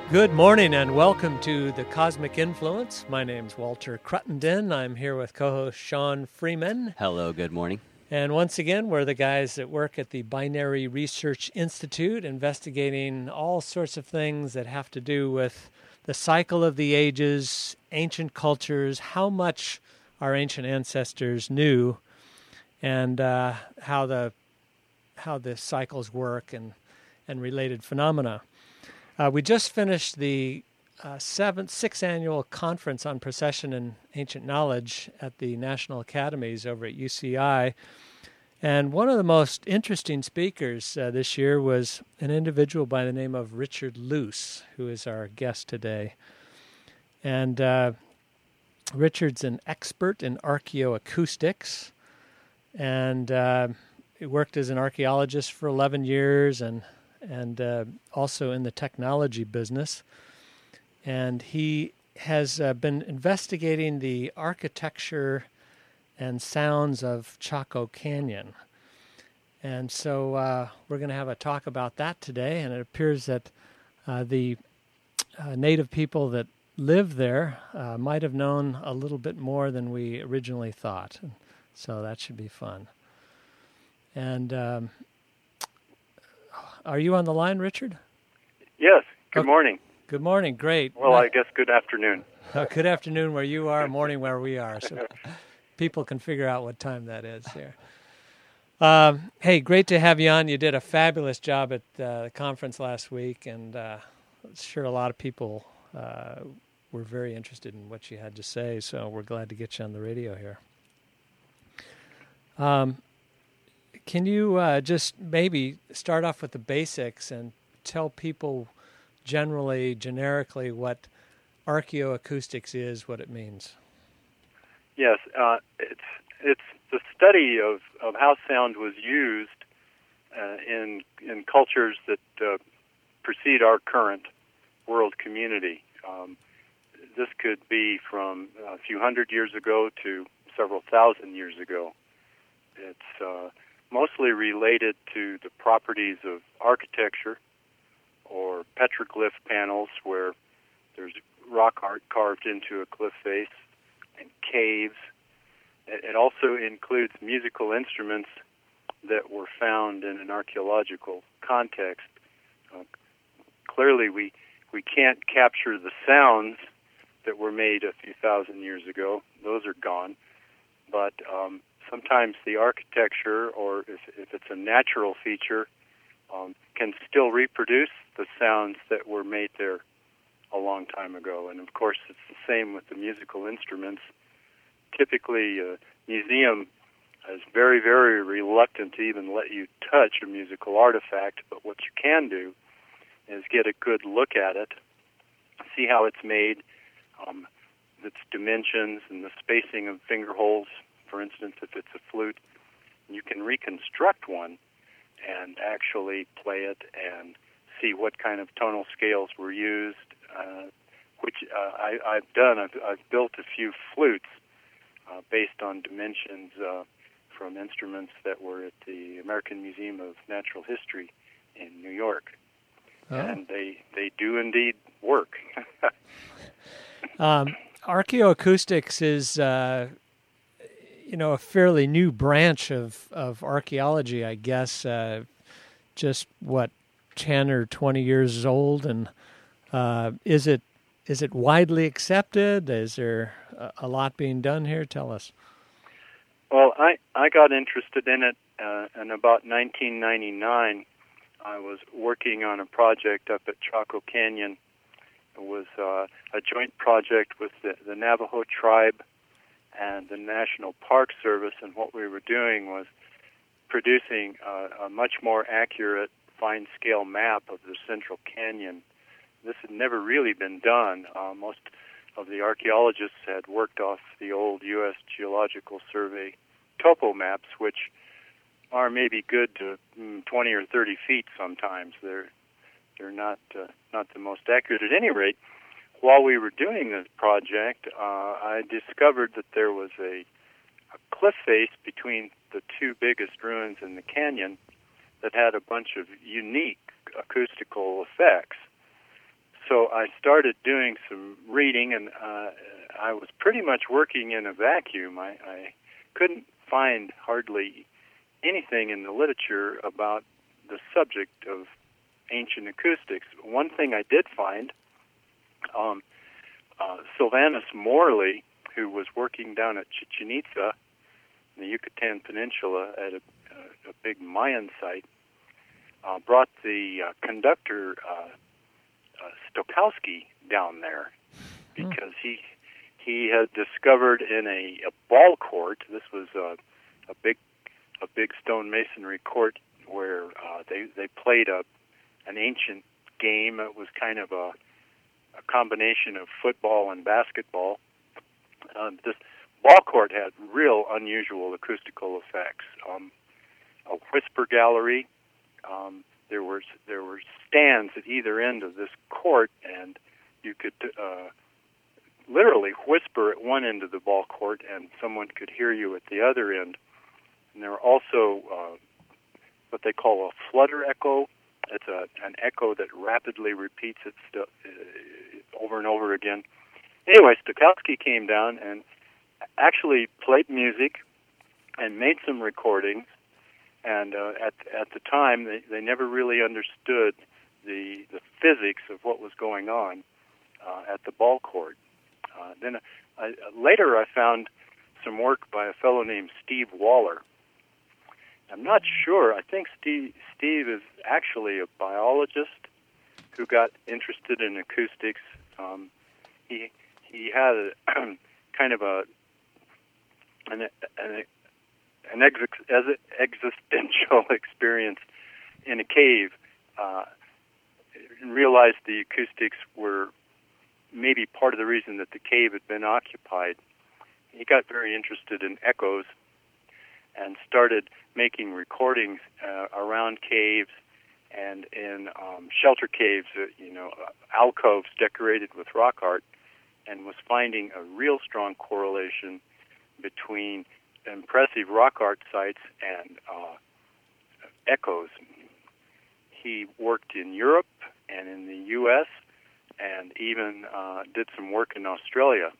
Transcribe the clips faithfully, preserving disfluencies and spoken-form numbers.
Good morning and welcome to The Cosmic Influence. My name's Walter Cruttenden. I'm here with co-host Sean Freeman. Hello, good morning. And once again, we're the guys that work at the Binary Research Institute, investigating all sorts of things that have to do with the cycle of the ages, ancient cultures, how much our ancient ancestors knew, and uh, how the how the cycles work and, and related phenomena. Uh, we just finished the uh, seventh, sixth annual conference on precession and ancient knowledge at the National Academies over at U C I. And one of the most interesting speakers uh, this year was an individual by the name of Richard Luce, who is our guest today. And uh, Richard's an expert in archaeoacoustics, and uh, he worked as an archaeologist for eleven years and and uh, also in the technology business. And he has uh, been investigating the architecture and sounds of Chaco Canyon. And so uh, we're going to have a talk about that today, and it appears that uh, the uh, native people that live there uh, might have known a little bit more than we originally thought. So that should be fun. And um, are you on the line, Richard? Yes. Good okay. morning. Good morning. Great. Well, I guess good afternoon. Uh, good afternoon where you are, morning where we are. So people can figure out what time that is here. Um, hey, great to have you on. You did a fabulous job at uh, the conference last week, and uh, I'm sure a lot of people uh, were very interested in what you had to say, so we're glad to get you on the radio here. Um, can you uh, just maybe start off with the basics and tell people generally, generically, what archaeoacoustics is, what it means? Yes, uh, it's it's the study of, of how sound was used uh, in in cultures that uh, precede our current world community. Um, this could be from a few hundred years ago to several thousand years ago. It's uh, mostly related to the properties of architecture or petroglyph panels where there's rock art carved into a cliff face, and caves. It also includes musical instruments that were found in an archaeological context. Uh, clearly, we, we can't capture the sounds that were made a few thousand years ago. Those are gone. But um, sometimes the architecture, or if, if it's a natural feature, um, can still reproduce the sounds that were made there a long time ago. And of course, it's the same with the musical instruments. Typically, a museum is very, very reluctant to even let you touch a musical artifact, but what you can do is get a good look at it, see how it's made, um, its dimensions and the spacing of finger holes. For instance, if it's a flute, you can reconstruct one and actually play it and see what kind of tonal scales were used, uh, which uh, I, I've done. I've, I've built a few flutes uh, based on dimensions uh, from instruments that were at the American Museum of Natural History in New York. Oh. And they, they do indeed work. um, archaeoacoustics is, uh, you know, a fairly new branch of, of archaeology, I guess, uh, just, what, ten or twenty years old, and uh, is it is it widely accepted? Is there a, a lot being done here? Tell us. Well, I, I got interested in it uh, in about nineteen ninety-nine. I was working on a project up at Chaco Canyon. It was uh, a joint project with the, the Navajo tribe and the National Park Service, and what we were doing was producing uh, a much more accurate fine-scale map of the Central Canyon. This had never really been done. Uh, most of the archaeologists had worked off the old U S Geological Survey topo maps, which are maybe good to mm, twenty or thirty feet sometimes. They're they're not uh, not the most accurate. At any rate, while we were doing this project, uh, I discovered that there was a, a cliff face between the two biggest ruins in the canyon that had a bunch of unique acoustical effects. so I started doing some reading, and uh, I was pretty much working in a vacuum. I, I couldn't find hardly anything in the literature about the subject of ancient acoustics. One thing I did find, um, uh, Sylvanus Morley, who was working down at Chichen Itza, in the Yucatan Peninsula, at a, a big Mayan site, uh, brought the uh, conductor uh, uh, Stokowski down there because he he had discovered in a, a ball court. This was a, a big a big stone masonry court where uh, they they played a an ancient game. It was kind of a, a combination of football and basketball. Uh, this ball court had real unusual acoustical effects. Um, a whisper gallery. Um, there were there were stands at either end of this court, and you could uh, literally whisper at one end of the ball court, and someone could hear you at the other end. And there were also uh, what they call a flutter echo. It's a, an echo that rapidly repeats itself uh, over and over again. Anyway, Stokowski came down and actually played music and made some recordings. And uh, at at the time, they, they never really understood the the physics of what was going on uh, at the ball court. Uh, then I, later, I found some work by a fellow named Steve Waller. I'm not sure. I think Steve Steve is actually a biologist who got interested in acoustics. Um, he he had a, kind of a an an, an ex, as existential experience in a cave, uh, and realized the acoustics were maybe part of the reason that the cave had been occupied. He got very interested in echoes and started making recordings uh, around caves and in um, shelter caves, uh, you know, uh, alcoves decorated with rock art, and was finding a real strong correlation between impressive rock art sites and uh, echoes. He worked in Europe and in the U S and even uh, did some work in Australia.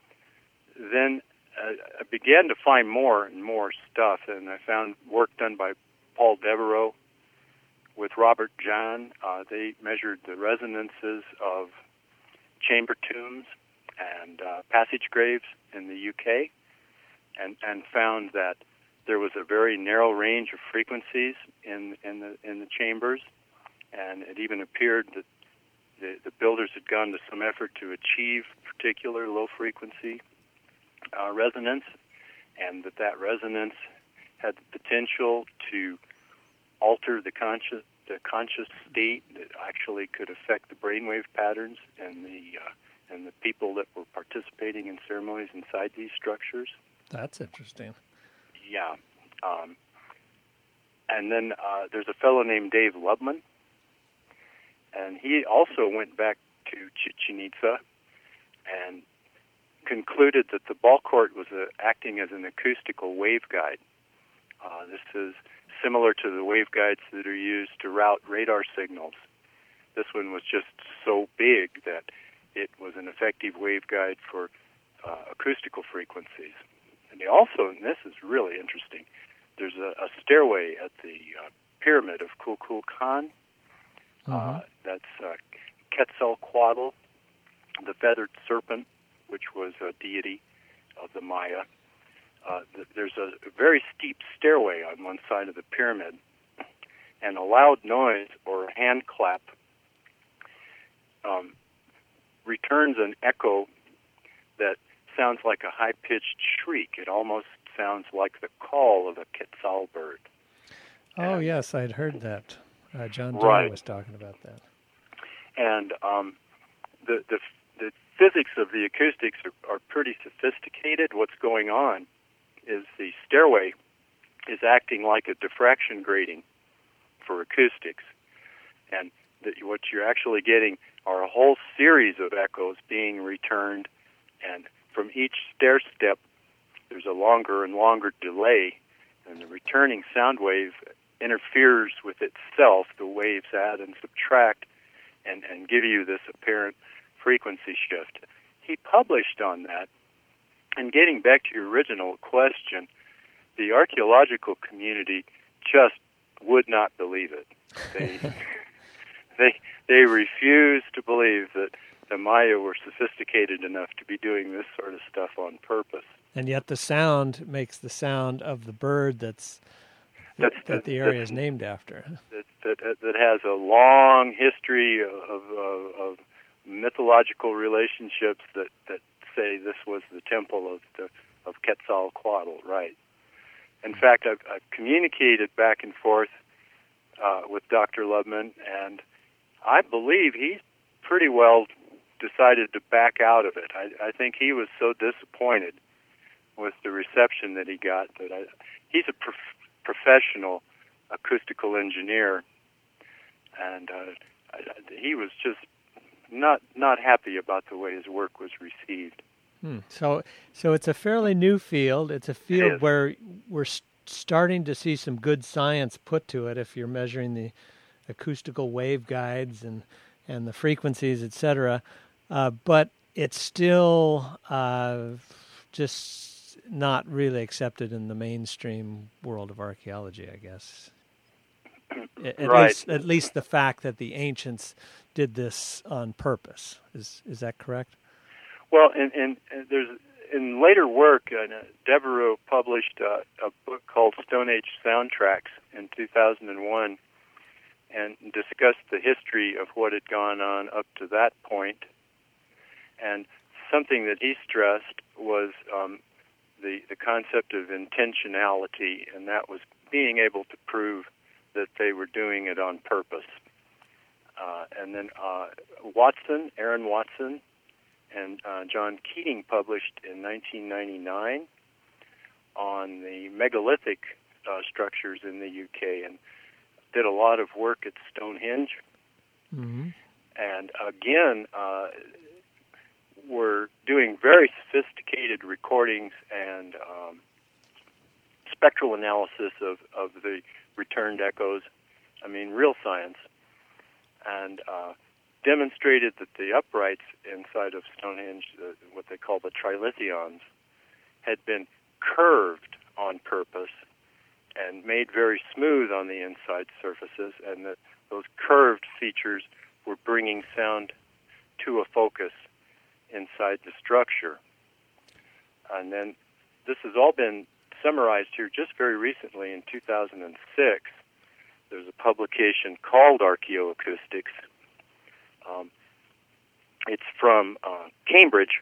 Then uh, I began to find more and more stuff, and I found work done by Paul Devereaux with Robert Jahn. Uh, they measured the resonances of chamber tombs and uh, passage graves in the U K, and, and found that there was a very narrow range of frequencies in in the in the chambers, and it even appeared that the, the builders had gone to some effort to achieve particular low frequency uh, resonance, and that that resonance had the potential to alter the conscious the conscious state that actually could affect the brainwave patterns and the uh, and the people that were participating in ceremonies inside these structures. That's interesting. Yeah. Um, and then uh, there's a fellow named Dave Lubman, and he also went back to Chichen Itza and concluded that the ball court was uh, acting as an acoustical waveguide. Uh, this is similar to the waveguides that are used to route radar signals. This one was just so big that it was an effective waveguide for uh, acoustical frequencies. And they also, and this is really interesting, there's a, a stairway at the uh, pyramid of Kukulkan. Mm-hmm. Uh, that's uh, Quetzalcoatl, the feathered serpent, which was a deity of the Maya. Uh, th- there's a very steep stairway on one side of the pyramid, and a loud noise or a hand clap um, returns an echo that sounds like a high-pitched shriek. It almost sounds like the call of a quetzal bird. Oh, and, yes, I'd heard that. Uh, John Doe right. was talking about that. And um, the, the the physics of the acoustics are, are pretty sophisticated. What's going on is the stairway is acting like a diffraction grating for acoustics. And the, what you're actually getting are a whole series of echoes being returned, and from each stair step, there's a longer and longer delay, and the returning sound wave interferes with itself. The waves add and subtract, and, and give you this apparent frequency shift. He published on that. And getting back to your original question, the archaeological community just would not believe it. They they they refused to believe that the Maya were sophisticated enough to be doing this sort of stuff on purpose. And yet the sound makes the sound of the bird that's that, that's, that the area is named after. That, that that has a long history of, of, of mythological relationships that, that say this was the temple of the of Quetzalcoatl, right? In fact, I've, I've communicated back and forth uh, with Doctor Lubman, and I believe he's pretty well decided to back out of it. I, I think he was so disappointed with the reception that he got that I, he's a prof- professional acoustical engineer, and uh, I, he was just not not happy about the way his work was received. Hmm. So, so it's a fairly new field. It's a field it where we're st- starting to see some good science put to it. If you're measuring the acoustical waveguides and and the frequencies, et cetera, uh, but it's still uh, just not really accepted in the mainstream world of archaeology, I guess. At right. least, at least the fact that the ancients did this on purpose is is that correct? Well, and, and, and there's in later work, uh, Devereux published uh, a book called Stone Age Soundtracks in two thousand one, and discussed the history of what had gone on up to that point. And something that he stressed was um, the the concept of intentionality, and that was being able to prove that they were doing it on purpose. Uh, and then uh, Watson, Aaron Watson, and uh, John Keating published in nineteen ninety-nine on the megalithic uh, structures in the U K, and did a lot of work at Stonehenge. Mm-hmm. And again, uh, we're doing very sophisticated recordings and um, spectral analysis of, of the returned echoes. I mean, real science. And uh, demonstrated that the uprights inside of Stonehenge, uh, what they call the trilithions, had been curved on purpose and made very smooth on the inside surfaces, and that those curved features were bringing sound to a focus inside the structure. And then this has all been summarized here just very recently in two thousand six. There's a publication called Archaeoacoustics. Um, it's from uh, Cambridge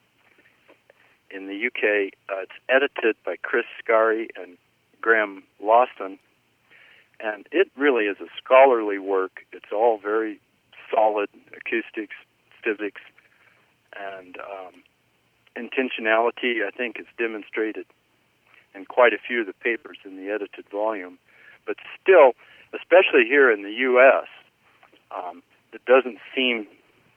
in the U K. Uh, it's edited by Chris Scary and Graham Lawson, and it really is a scholarly work. It's all very solid acoustics, physics, and um, intentionality, I think, is demonstrated in quite a few of the papers in the edited volume. But still, especially here in the U S, um, it doesn't seem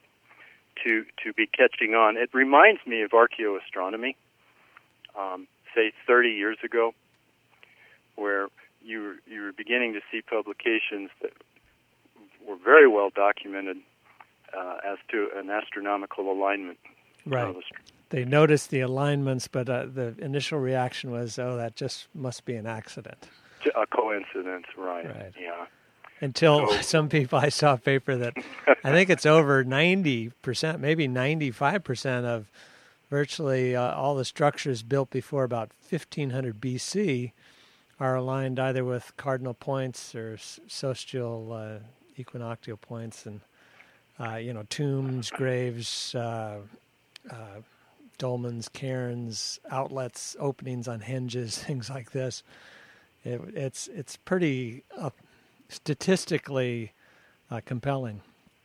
to to be catching on. It reminds me of archaeoastronomy, um, say thirty years ago, where you were, you were beginning to see publications that were very well documented uh, as to an astronomical alignment. Right. They noticed the alignments, but uh, the initial reaction was, oh, that just must be an accident. A coincidence, right. Right. Yeah. Until so, some people, I saw a paper that I think it's over ninety percent, maybe ninety-five percent of virtually uh, all the structures built before about fifteen hundred B C are aligned either with cardinal points or celestial uh, equinoctial points, and uh, you know, tombs, graves, uh, uh, dolmens, cairns, outlets, openings on hinges, things like this. It, it's it's pretty uh, statistically uh, compelling.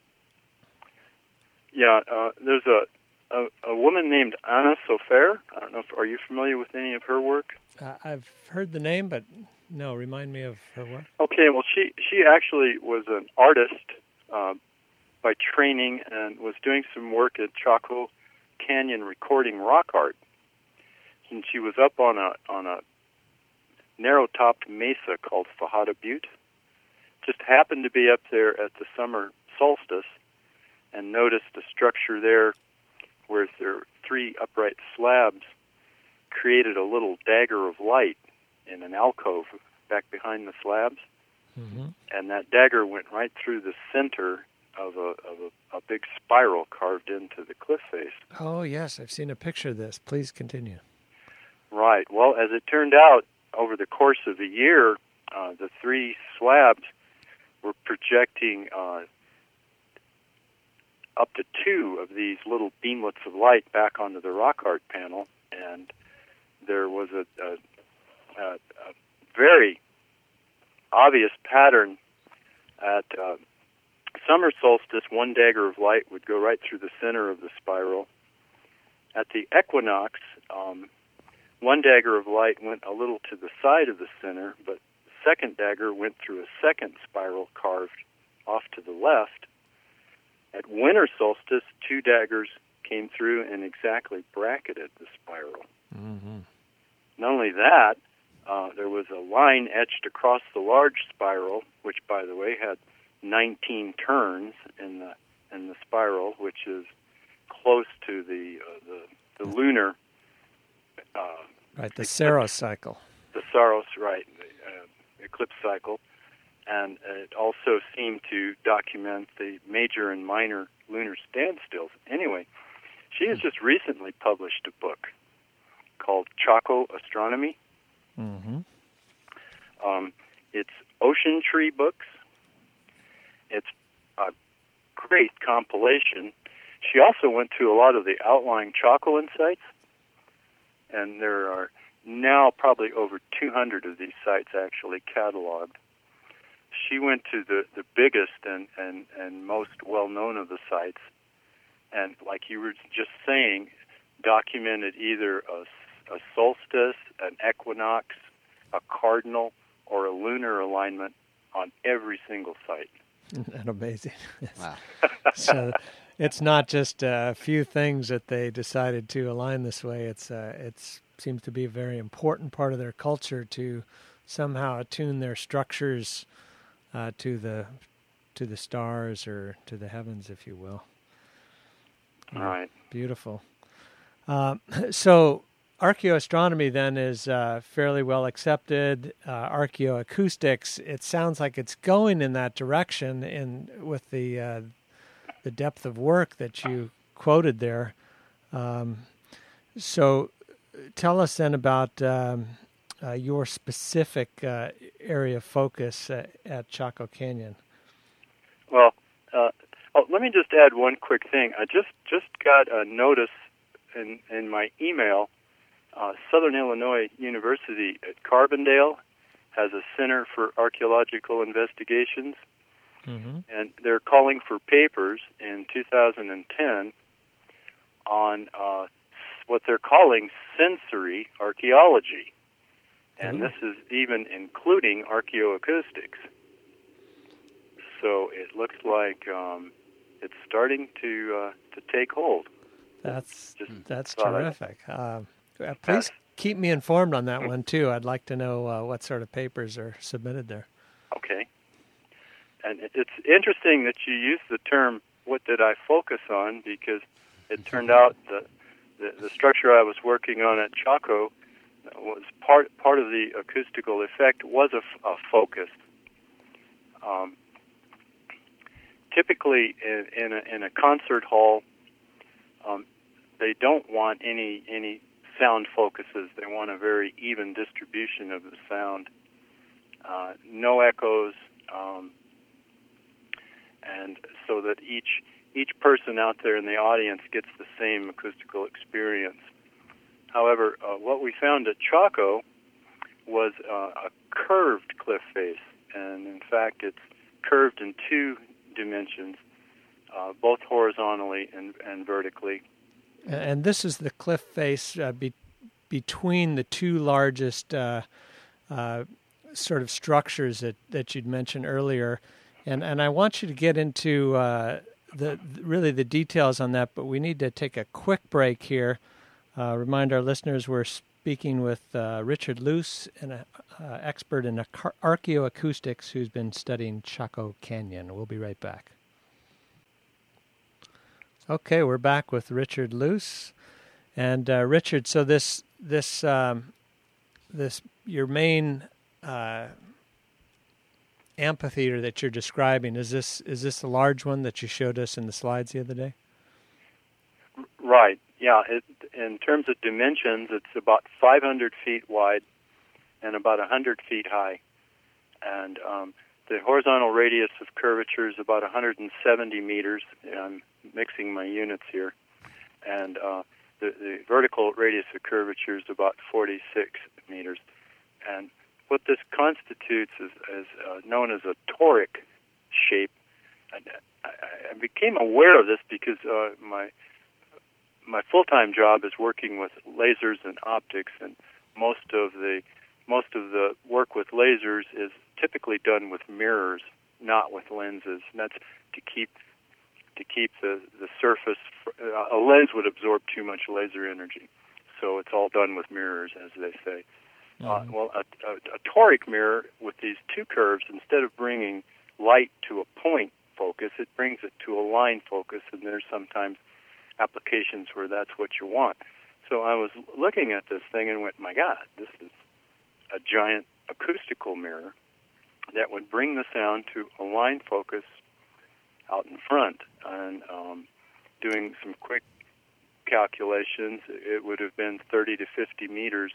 Yeah, uh, there's a, a a woman named Anna Sofer. I don't know if are you familiar with any of her work? Uh, I've heard the name, but no, remind me of her work. Okay, well, she she actually was an artist uh, by training and was doing some work at Chaco Canyon recording rock art. And she was up on a on a narrow-topped mesa called Fajada Butte. Just happened to be up there at the summer solstice and noticed a structure there where there were three upright slabs created a little dagger of light in an alcove back behind the slabs. Mm-hmm. And that dagger went right through the center of a of a, a big spiral carved into the cliff face. Oh, yes, I've seen a picture of this. Please continue. Right. Well, as it turned out, over the course of a year, uh, the three slabs were projecting uh, up to two of these little beamlets of light back onto the rock art panel, and there was a, a, a, a very obvious pattern. At uh, summer solstice, one dagger of light would go right through the center of the spiral. At the equinox, um, one dagger of light went a little to the side of the center, but the second dagger went through a second spiral carved off to the left. At winter solstice, two daggers came through and exactly bracketed the spiral. Mm-hmm. Not only that, uh, there was a line etched across the large spiral, which, by the way, had nineteen turns in the in the spiral, which is close to the uh, the, the lunar. Uh, right, the Saros cycle. The Saros, right, the uh, eclipse cycle. And it also seemed to document the major and minor lunar standstills. Anyway, she has just recently published a book called Chaco Astronomy. Mm-hmm. Um, it's Ocean Tree Books. It's a great compilation. She also went to a lot of the outlying Chacoan sites, and there are now probably over two hundred of these sites actually cataloged. She went to the, the biggest and, and, and most well-known of the sites, and like you were just saying, documented either a, a solstice, an equinox, a cardinal, or a lunar alignment on every single site. That's amazing. Wow. So it's not just a few things that they decided to align this way. It's uh, it seems to be a very important part of their culture to somehow attune their structures uh, to the to the stars or to the heavens, if you will. All right. Beautiful. Uh, so archaeoastronomy then is uh, fairly well accepted. Uh, archaeoacoustics, it sounds like it's going in that direction in with the uh, the depth of work that you quoted there. Um, so tell us then about um, uh, your specific uh, area of focus uh, at Chaco Canyon. Well, uh, oh, let me just add one quick thing. I just, just got a notice in, in my email. Uh, Southern Illinois University at Carbondale has a Center for Archaeological Investigations, mm-hmm. and they're calling for papers in two thousand ten on uh, what they're calling sensory archaeology, and mm-hmm. this is even including archaeoacoustics. So it looks like um, it's starting to uh, to take hold. That's Just that's terrific. Uh, please keep me informed on that mm-hmm. one too. I'd like to know uh, what sort of papers are submitted there. Okay. And it's interesting that you use the term "what did I focus on," because it turned out the, the the structure I was working on at Chaco was part part of the acoustical effect was a, a focus. Um, typically, in in a, in a concert hall, um, they don't want any any sound focuses. They want a very even distribution of the sound, uh, no echoes. Um, And so that each each person out there in the audience gets the same acoustical experience. However, uh, what we found at Chaco was uh, a curved cliff face, and in fact, it's curved in two dimensions, uh, both horizontally and, and vertically. And this is the cliff face uh, be, between the two largest uh, uh, sort of structures that, that you'd mentioned earlier. And and I want you to get into uh, the really the details on that, but we need to take a quick break here. Uh, remind our listeners we're speaking with uh, Richard Luce, an uh, expert in archaeoacoustics who's been studying Chaco Canyon. We'll be right back. Okay, we're back with Richard Luce, and uh, Richard. So this this um, this your main uh, amphitheater that you're describing, is this is this the large one that you showed us in the slides the other day? Right. Yeah. It, in terms of dimensions, it's about five hundred feet wide and about one hundred feet high, and um, the horizontal radius of curvature is about one hundred seventy meters. I'm mixing my units here. And uh, the, the vertical radius of curvature is about forty-six meters. And what this constitutes is, is uh, known as a toric shape. And I, I became aware of this because uh, my my full-time job is working with lasers and optics, and most of the most of the work with lasers is typically done with mirrors, not with lenses. And that's to keep to keep the, the surface. Uh, a lens would absorb too much laser energy, so it's all done with mirrors, as they say. Mm-hmm. Uh, well, a, a, a toric mirror with these two curves, instead of bringing light to a point focus, it brings it to a line focus, and there's sometimes applications where that's what you want. So I was looking at this thing and went, my God, this is a giant acoustical mirror that would bring the sound to a line focus out in front. And um, doing some quick calculations, it would have been thirty to fifty meters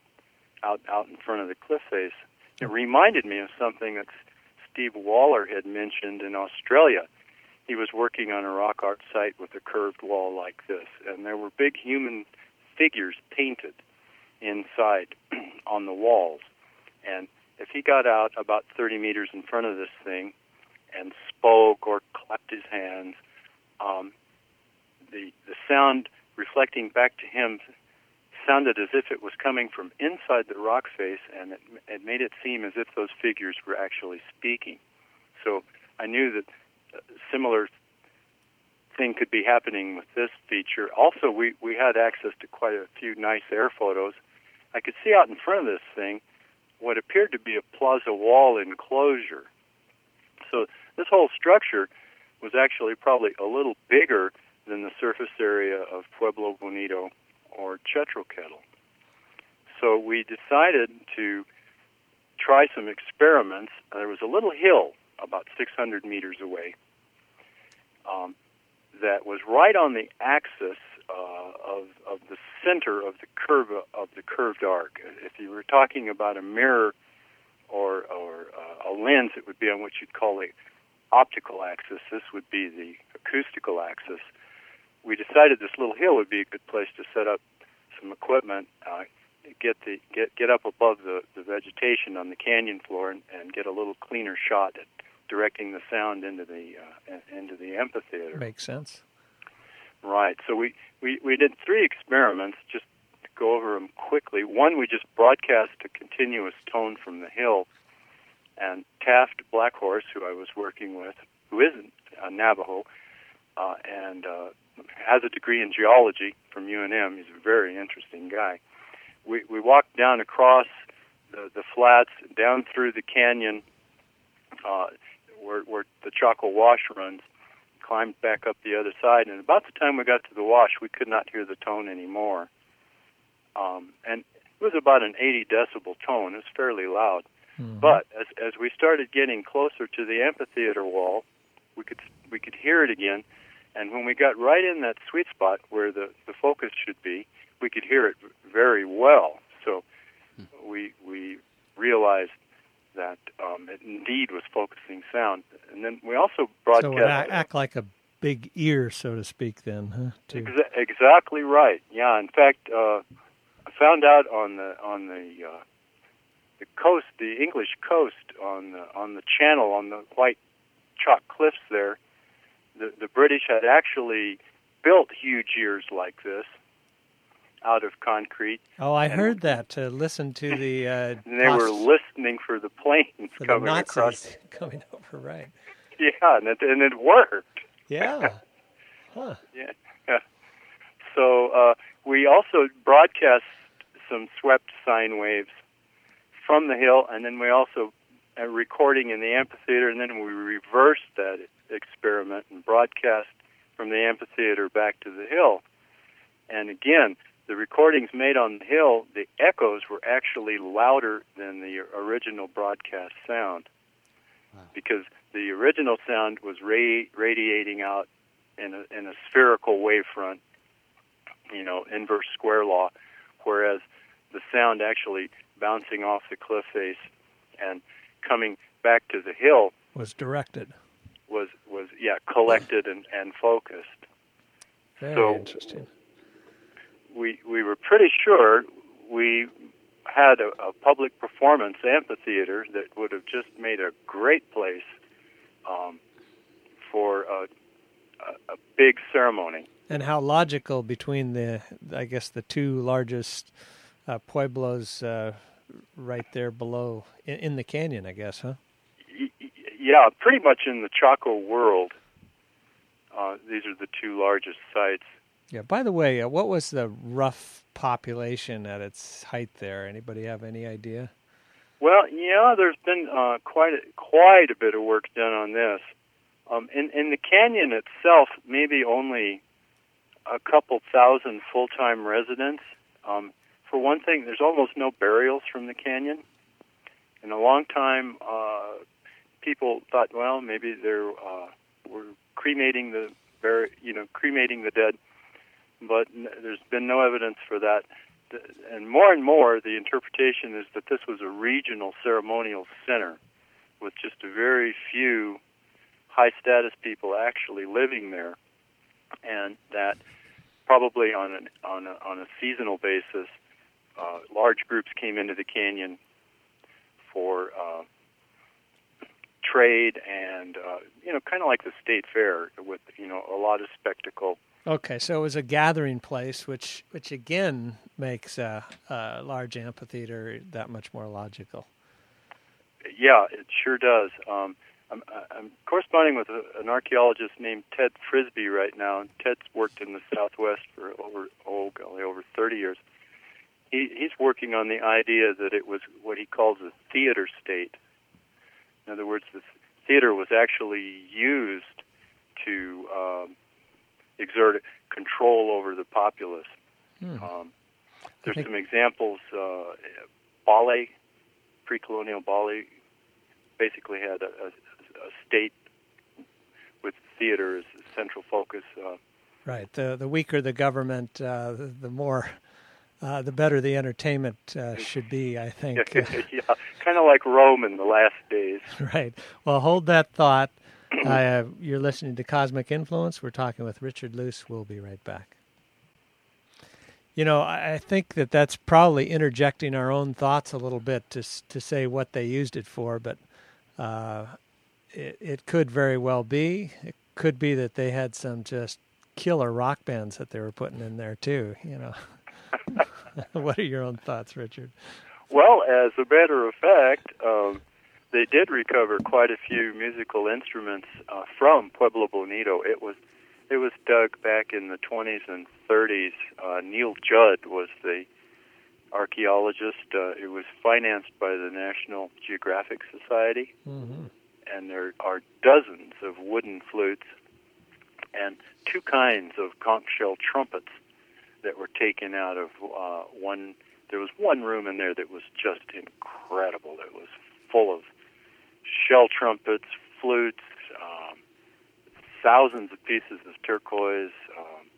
out out in front of the cliff face. It reminded me of something that Steve Waller had mentioned in Australia. He was working on a rock art site with a curved wall like this, and there were big human figures painted inside on the walls. And if he got out about thirty meters in front of this thing and spoke or clapped his hands, um, the the sound reflecting back to him sounded as if it was coming from inside the rock face, and it, it made it seem as if those figures were actually speaking. So I knew that a similar thing could be happening with this feature. Also, we, we had access to quite a few nice air photos. I could see out in front of this thing what appeared to be a plaza wall enclosure. So this whole structure was actually probably a little bigger than the surface area of Pueblo Bonito or Chetroketal. So we decided to try some experiments. There was a little hill about six hundred meters away um, that was right on the axis uh, of, of the center of the curve of the curved arc. If you were talking about a mirror or, or uh, a lens, it would be on what you'd call the optical axis. This would be the acoustical axis. We decided this little hill would be a good place to set up some equipment, uh, get the get get up above the, the vegetation on the canyon floor, and, and get a little cleaner shot at directing the sound into the uh, into the amphitheater. Makes sense. Right. So we, we, we did three experiments, just to go over them quickly. One, we just broadcast a continuous tone from the hill, and Taft Blackhorse, who I was working with, who isn't a Navajo, uh, and uh, has a degree in geology from U N M. He's a very interesting guy. We we walked down across the, the flats, down through the canyon uh, where, where the Chaco Wash runs, climbed back up the other side, and about the time we got to the wash, we could not hear the tone anymore. Um, and it was about an eighty decibel tone. It was fairly loud. Mm-hmm. But as as we started getting closer to the amphitheater wall, we could we could hear it again. And when we got right in that sweet spot where the, the focus should be, we could hear it very well. So we we realized that um, it indeed was focusing sound. And then we also broadcast... So it would act, act like a big ear, so to speak, then, huh? Too. Exa- exactly right. Yeah, in fact, uh, I found out on the on the uh, the coast, the English coast, on the, on the channel, on the white chalk cliffs there, The, the British had actually built huge ears like this out of concrete. Oh, I heard that, to listen to the... Uh, and they were listening for the planes for coming the Nazis across. coming over, right. Yeah, and it, and it worked. Yeah. Huh. Yeah. yeah. So uh, we also broadcast some swept sine waves from the hill, and then we also a recording in the amphitheater, and then we reversed that experiment and broadcast from the amphitheater back to the hill. And again, the recordings made on the hill, the echoes were actually louder than the original broadcast sound. Wow. Because the original sound was ra- radiating out in a, in a spherical wavefront, you know, inverse square law, whereas the sound actually bouncing off the cliff face and coming back to the hill was directed. Was was yeah collected and, and focused. Very so interesting. We we were pretty sure we had a, a public performance amphitheater that would have just made a great place um, for a, a, a big ceremony. And how logical between the, I guess, the two largest uh, pueblos uh, right there below in, in the canyon, I guess, huh? Yeah, pretty much in the Chaco world. Uh, these are the two largest sites. Yeah. By the way, uh, what was the rough population at its height there? Anybody have any idea? Well, yeah, there's been uh, quite a, quite a bit of work done on this. Um, in in the canyon itself, maybe only a couple thousand full-time residents. Um, for one thing, there's almost no burials from the canyon. In a long time, uh, people thought, well, maybe they're uh, we're cremating the bur- you know cremating the dead, but n- there's been no evidence for that. And more and more, the interpretation is that this was a regional ceremonial center with just a very few high-status people actually living there, and that probably on an, on a, on a seasonal basis, uh, large groups came into the canyon for uh, trade and uh, you know, kind of like the state fair with you know a lot of spectacle. Okay, so it was a gathering place, which which again makes a, a large amphitheater that much more logical. Yeah, it sure does. Um, I'm, I'm corresponding with a, an archaeologist named Ted Frisbee right now. Ted's worked in the Southwest for over oh golly over thirty years. He, he's working on the idea that it was what he calls a theater state. In other words, the theater was actually used to um, exert control over the populace. Hmm. Um, there's think... some examples. Uh, Bali, pre-colonial Bali, basically had a, a, a state with theater as a central focus. Uh, right. The the weaker the government, uh, the, the more, uh, the better the entertainment uh, should be, I think. Yeah, kind of like Rome in the last days. Right. Well, hold that thought. Uh, you're listening to Cosmic Influence. We're talking with Richard Luce. We'll be right back. You know, I think that that's probably interjecting our own thoughts a little bit to to say what they used it for, but uh, it, it could very well be. It could be that they had some just killer rock bands that they were putting in there too. You know, what are your own thoughts, Richard? Well, as a matter of fact, um, they did recover quite a few musical instruments uh, from Pueblo Bonito. It was it was dug back in the twenties and thirties. Uh, Neil Judd was the archaeologist. Uh, it was financed by the National Geographic Society, mm-hmm. and there are dozens of wooden flutes and two kinds of conch shell trumpets that were taken out of uh, one. There was one room in there that was just incredible. It was full of shell trumpets, flutes, um, thousands of pieces of turquoise, um,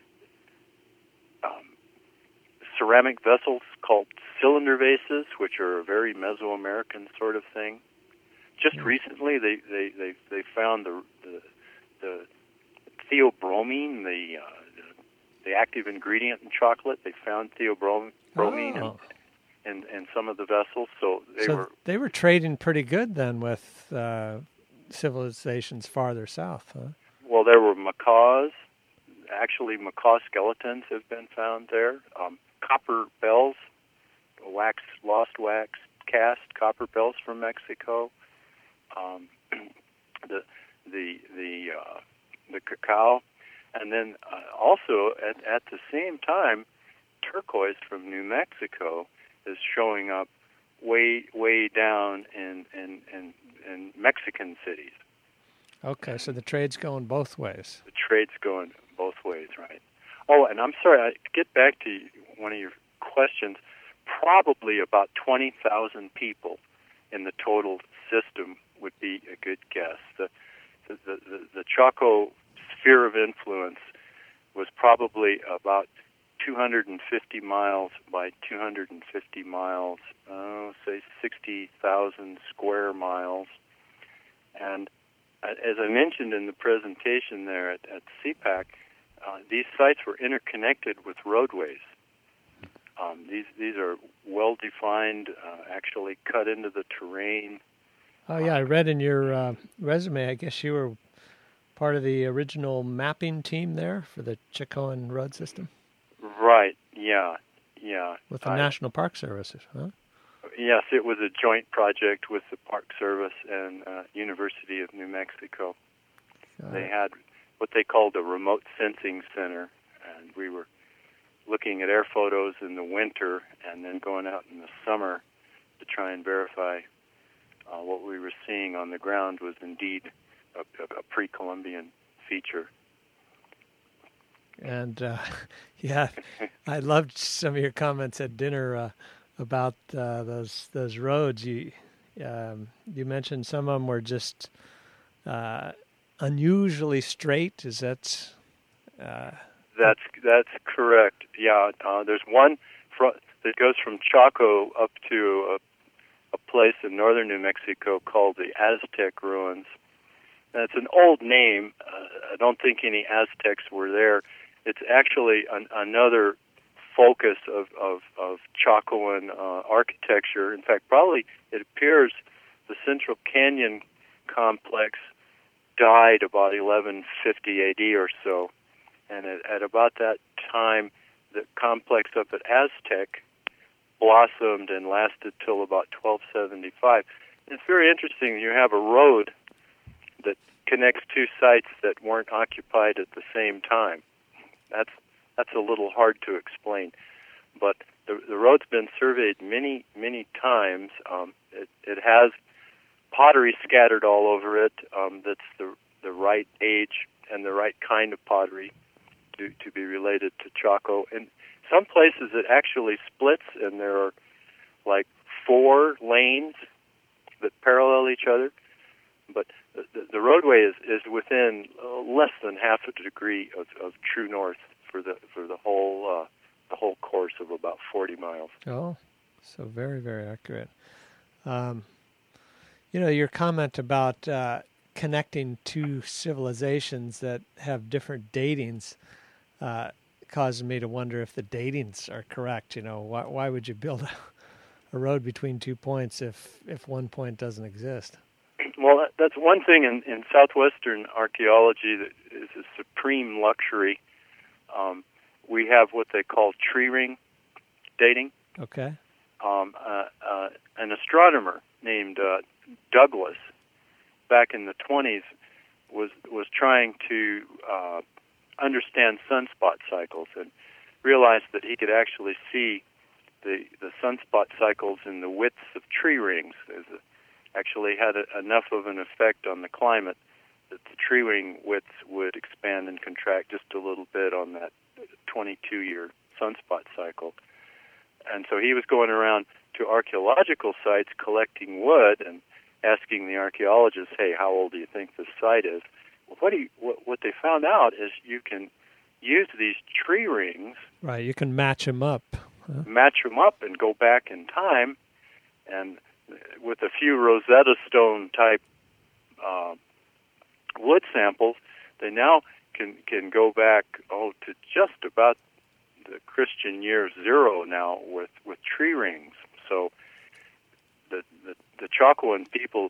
um, ceramic vessels called cylinder vases, which are a very Mesoamerican sort of thing. Just mm-hmm. recently, they, they, they, they found the the, the theobromine, the, uh, the the active ingredient in chocolate. They found theobromine oh. in, in in some of the vessels. So they so were they were trading pretty good then with uh, civilizations farther south, huh? Well, there were macaws. Actually, macaw skeletons have been found there. Um, copper bells, wax, lost wax cast copper bells from Mexico. Um, the the the uh, the cacao, and then uh, also at at the same time, turquoise from New Mexico is showing up way way down in in in, in Mexican cities. Okay, so the trade's going both ways. The trade's going both ways, right? Oh, and I'm sorry, I get back to one of your questions. Probably about twenty thousand people in the total system would be a good guess. The, the, the, the Chaco sphere of influence was probably about two hundred fifty miles by two hundred fifty miles, uh, say sixty thousand square miles. And as I mentioned in the presentation there at, at C PAC, uh, these sites were interconnected with roadways. Um, these these are well-defined, uh, actually cut into the terrain. Oh, yeah, I read in your uh, resume, I guess you were part of the original mapping team there for the Chacoan road system? Right, yeah, yeah. With the I, National Park Service, huh? Yes, it was a joint project with the Park Service and uh, University of New Mexico. Uh, they had what they called a remote sensing center, and we were looking at air photos in the winter and then going out in the summer to try and verify uh, what we were seeing on the ground was indeed a, a pre-Columbian feature. And, uh, yeah, I loved some of your comments at dinner uh, about uh, those those roads. You um, you mentioned some of them were just uh, unusually straight. Is that... Uh, That's that's correct. Yeah, uh, there's one fr- that goes from Chaco up to a, a place in northern New Mexico called the Aztec Ruins. And it's an old name. Uh, I don't think any Aztecs were there. It's actually an, another focus of of, of Chacoan uh, architecture. In fact, probably it appears the Central Canyon complex died about eleven fifty A D or so. And at, at about that time, the complex up at Aztec blossomed and lasted till about twelve seventy-five. And it's very interesting. You have a road that connects two sites that weren't occupied at the same time. That's that's a little hard to explain. But the, the road's been surveyed many, many times. Um, it, it has pottery scattered all over it um, that's the, the right age and the right kind of pottery to, to be related to Chaco. In some places it actually splits, and there are like four lanes that parallel each other. But the, the roadway is, is within uh, less than half a degree of, of true north for the for the whole uh, the whole course of about forty miles. Oh, so very, very accurate. Um, you know, your comment about uh, connecting two civilizations that have different datings uh, causes me to wonder if the datings are correct. You know, why, why would you build a, a road between two points if, if one point doesn't exist? Well, that's one thing in, in southwestern archaeology that is a supreme luxury. Um, we have what they call tree ring dating. Okay. Um, uh, uh, an astronomer named uh, Douglas, back in the twenties, was was trying to uh, understand sunspot cycles and realized that he could actually see the the sunspot cycles in the widths of tree rings. There's a, actually had a, enough of an effect on the climate that the tree ring widths would expand and contract just a little bit on that twenty-two year sunspot cycle. And so he was going around to archaeological sites collecting wood and asking the archaeologists, hey, how old do you think this site is? Well, what, do you, what, what they found out is you can use these tree rings. Right, you can match them up. Huh? Match them up and go back in time, and with a few Rosetta Stone type uh, wood samples, they now can can go back oh to just about the Christian year zero now with, with tree rings. So the, the the Chacoan people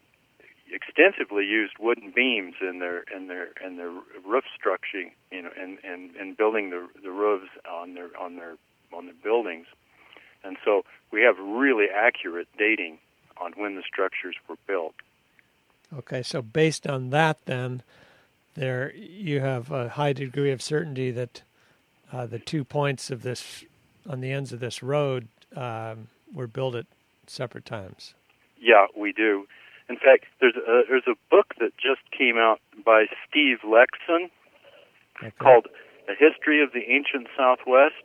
extensively used wooden beams in their in their in their roof structuring, you know, and, and, and building the the roofs on their on their on their buildings. And so we have really accurate dating on when the structures were built. Okay, so based on that, then, there you have a high degree of certainty that uh, the two points of this, on the ends of this road, um, were built at separate times. Yeah, we do. In fact, there's a, there's a book that just came out by Steve Lexon okay. called A History of the Ancient Southwest.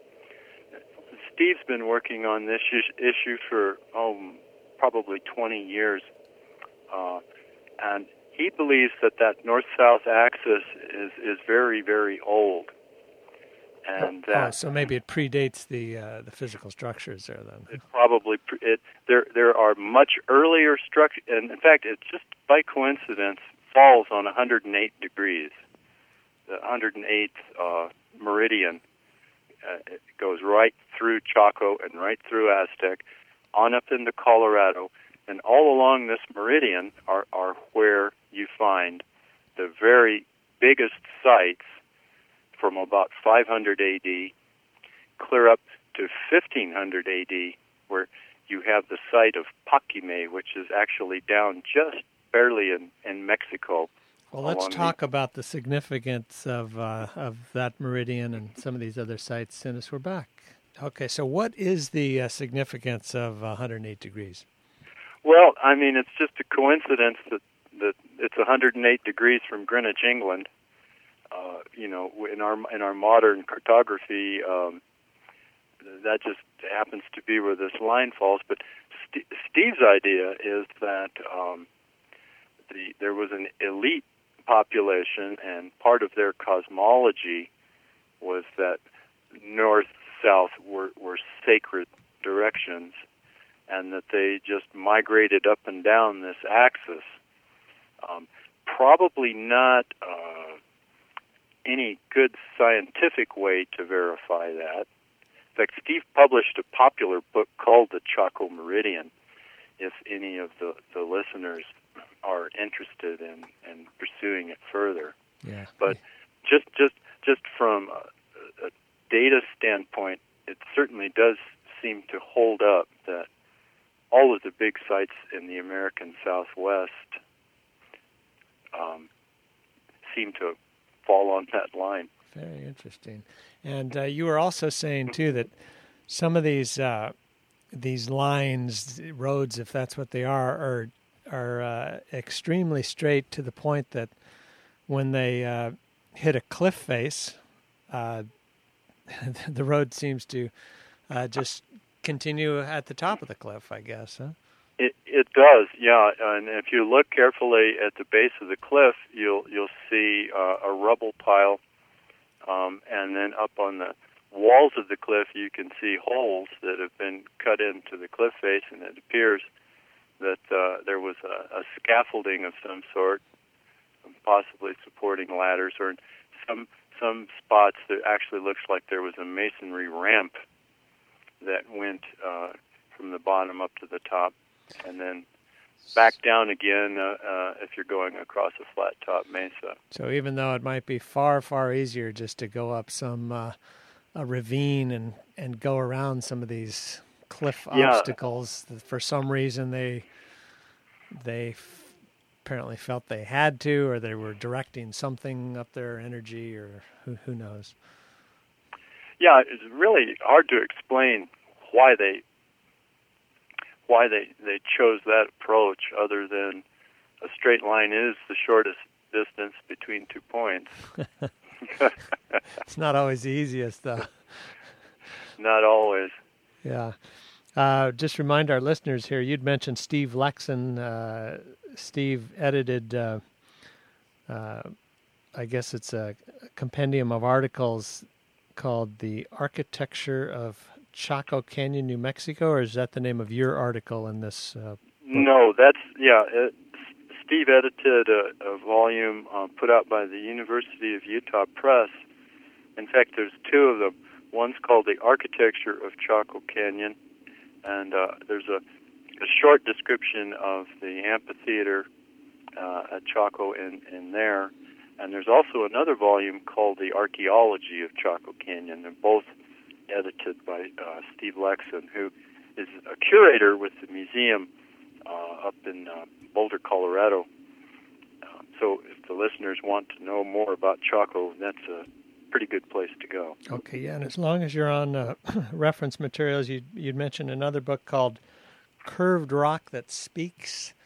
Steve's been working on this issue for, oh, probably twenty years. Uh, and he believes that that north-south axis is, is very, very old. And oh, that, oh, so maybe it predates the uh, the physical structures there, then. It probably pre- it there there are much earlier structures, and in fact, it just by coincidence falls on one hundred eight degrees. The one hundred eighth uh, meridian uh, it goes right through Chaco and right through Aztec, on up into Colorado, and all along this meridian are are where you find the very biggest sites. From about five hundred A D clear up to fifteen hundred A D, where you have the site of Paquime, which is actually down just barely in, in Mexico. Well, let's talk the... about the significance of uh, of that meridian and some of these other sites as soon as we're back. Okay, so what is the uh, significance of one hundred eight degrees? Well, I mean, it's just a coincidence that, that it's one hundred eight degrees from Greenwich, England. Uh, you know, in our in our modern cartography, um, that just happens to be where this line falls. But St- Steve's idea is that um, the there was an elite population, and part of their cosmology was that north, south were, were sacred directions, and that they just migrated up and down this axis. Um, probably not. Uh, any good scientific way to verify that. In fact, Steve published a popular book called The Chaco Meridian, if any of the, the listeners are interested in, in pursuing it further. Yeah. But just just just from a, a data standpoint, it certainly does seem to hold up that all of the big sites in the American Southwest um, seem to fall on that line. Very interesting. And uh, you were also saying, too, that some of these uh, these lines, roads, if that's what they are, are, are uh, extremely straight to the point that when they uh, hit a cliff face, uh, the road seems to uh, just continue at the top of the cliff, I guess, huh? It it does, yeah. And if you look carefully at the base of the cliff, you'll you'll see uh, a rubble pile, um, and then up on the walls of the cliff, you can see holes that have been cut into the cliff face, and it appears that uh, there was a, a scaffolding of some sort, possibly supporting ladders, or in some some spots that actually looks like there was a masonry ramp that went uh, from the bottom up to the top. And then back down again uh, uh, if you're going across a flat-top mesa. So even though it might be far, far easier just to go up some uh, a ravine and, and go around some of these cliff yeah. obstacles, for some reason they they f- apparently felt they had to, or they were directing something up their energy, or who who knows. Yeah, it's really hard to explain why they why they, they chose that approach, other than a straight line is the shortest distance between two points. It's not always the easiest, though. Not always. Yeah. Uh, just remind our listeners here, you'd mentioned Steve Lexon. Uh, Steve edited, uh, uh, I guess it's a compendium of articles called The Architecture of Chaco Canyon, New Mexico, or is that the name of your article in this uh, book? No, that's, yeah, it, Steve edited a, a volume uh, put out by the University of Utah Press. In fact, there's two of them. One's called The Architecture of Chaco Canyon, and uh, there's a, a short description of the amphitheater uh, at Chaco in, in there, and there's also another volume called The Archaeology of Chaco Canyon. They're both edited by uh, Steve Lexon, who is a curator with the museum uh, up in uh, Boulder, Colorado. Uh, so if the listeners want to know more about Chaco, that's a pretty good place to go. Okay, yeah, and as long as you're on uh, reference materials, you, you'd mentioned another book called Curved Rock That Speaks.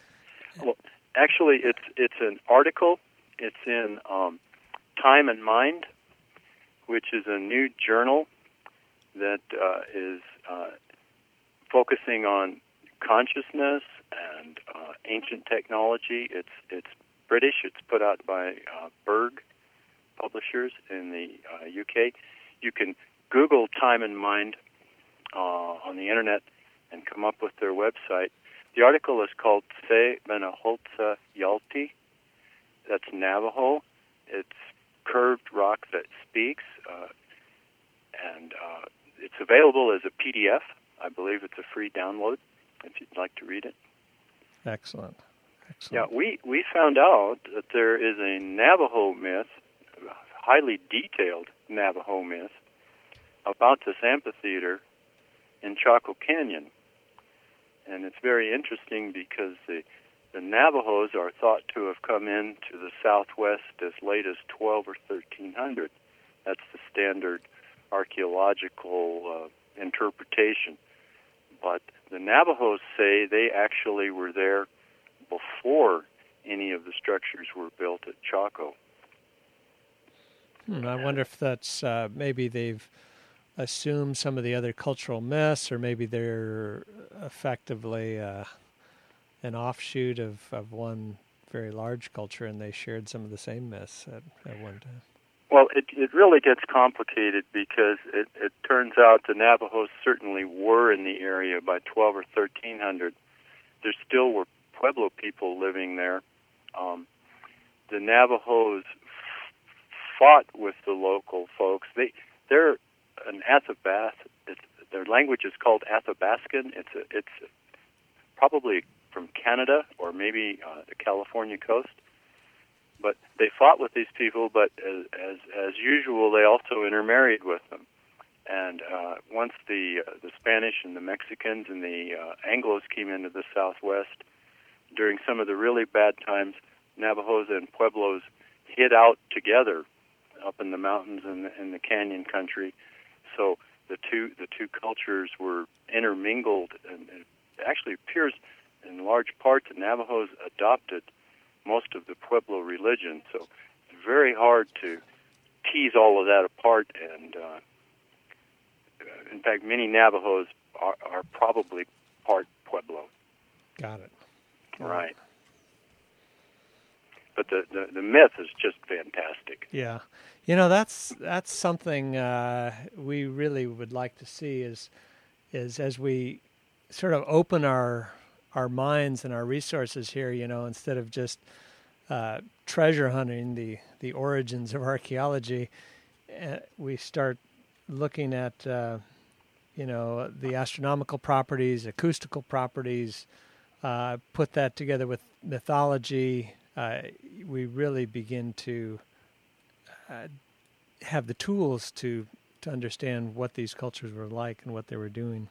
Well, actually, it's it's an article. It's in um, Time and Mind, which is a new journal that uh, is uh, focusing on consciousness and uh, ancient technology. It's it's British. It's put out by uh, Berg Publishers in the uh, U K. You can Google Time and Mind uh, on the internet and come up with their website. The article is called Se Benaholza Yalti. That's Navajo. It's curved rock that speaks, uh, and uh, it's available as a P D F. I believe it's a free download if you'd like to read it. Excellent. Excellent. Yeah, we, we found out that there is a Navajo myth, a highly detailed Navajo myth, about this amphitheater in Chaco Canyon. And it's very interesting because the, the Navajos are thought to have come into the Southwest as late as twelve or thirteen hundred. That's the standard archaeological uh, interpretation. But the Navajos say they actually were there before any of the structures were built at Chaco. Hmm, I wonder if that's uh, maybe they've assumed some of the other cultural myths, or maybe they're effectively uh, an offshoot of, of one very large culture, and they shared some of the same myths at, at one time. Well, it it really gets complicated because it, it turns out the Navajos certainly were in the area by twelve or thirteen hundred. There still were Pueblo people living there. Um, the Navajos f- fought with the local folks. They they're an Athabas. It's, their language is called Athabascan. It's a, it's probably from Canada or maybe uh, the California coast. But they fought with these people, but as as, as usual, they also intermarried with them. And uh, once the uh, the Spanish and the Mexicans and the uh, Anglos came into the Southwest, during some of the really bad times, Navajos and Pueblos hid out together up in the mountains and in, in the canyon country. So the two the two cultures were intermingled, and it actually appears in large part the Navajos adopted most of the Pueblo religion. So it's very hard to tease all of that apart. And uh, in fact, many Navajos are, are probably part Pueblo. Got it. Right. But the, the, the myth is just fantastic. Yeah. You know, that's that's something uh, we really would like to see is is as we sort of open our our minds and our resources here, you know, instead of just uh, treasure hunting the, the origins of archaeology, uh, we start looking at, uh, you know, the astronomical properties, acoustical properties, uh, put that together with mythology. Uh, we really begin to uh, have the tools to, to understand what these cultures were like and what they were doing.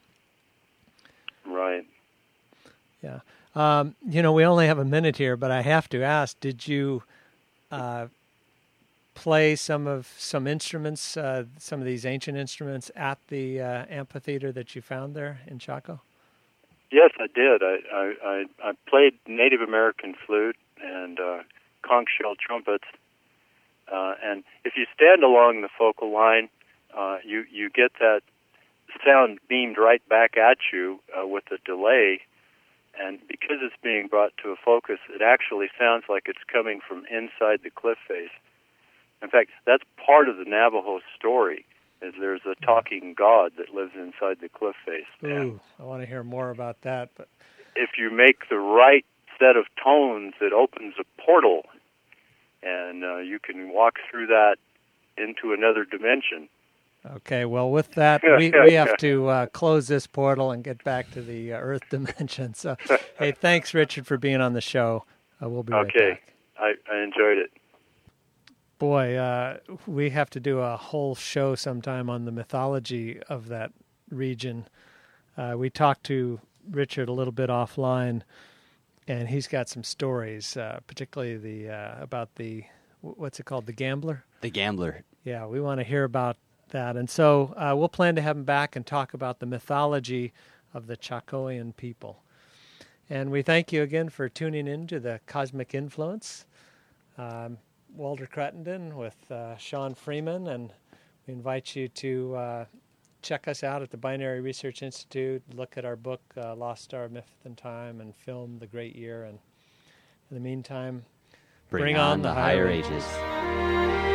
Right. Yeah. Um, you know, we only have a minute here, but I have to ask, did you uh, play some of some instruments, uh, some of these ancient instruments at the uh, amphitheater that you found there in Chaco? Yes, I did. I, I, I, I played Native American flute and uh, conch shell trumpets. Uh, and if you stand along the focal line, uh, you, you get that sound beamed right back at you uh, with a delay. And because it's being brought to a focus, it actually sounds like it's coming from inside the cliff face. In fact, that's part of the Navajo story, is there's a talking god that lives inside the cliff face. Ooh, and I want to hear more about that. But if you make the right set of tones, it opens a portal, and uh, you can walk through that into another dimension. Okay, well, with that, we, we have to uh, close this portal and get back to the uh, Earth dimension. So, hey, thanks, Richard, for being on the show. Uh, we'll be right okay. back. I, I enjoyed it. Boy, uh, we have to do a whole show sometime on the mythology of that region. Uh, we talked to Richard a little bit offline, and he's got some stories, uh, particularly the uh, about the, what's it called, the Gambler? The Gambler. Yeah, we want to hear about that. And so uh, we'll plan to have him back and talk about the mythology of the Chacoan people. And we thank you again for tuning in to the Cosmic Influence. Um, Walter Cruttenden with uh, Sean Freeman, and we invite you to uh, check us out at the Binary Research Institute, look at our book, uh, Lost Star, Myth and Time, and film The Great Year. And in the meantime, bring, bring on, on the higher ages. ages.